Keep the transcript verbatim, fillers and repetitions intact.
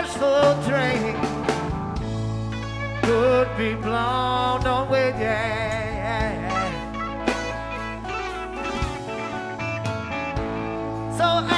bashful train could be blown away, yeah. So I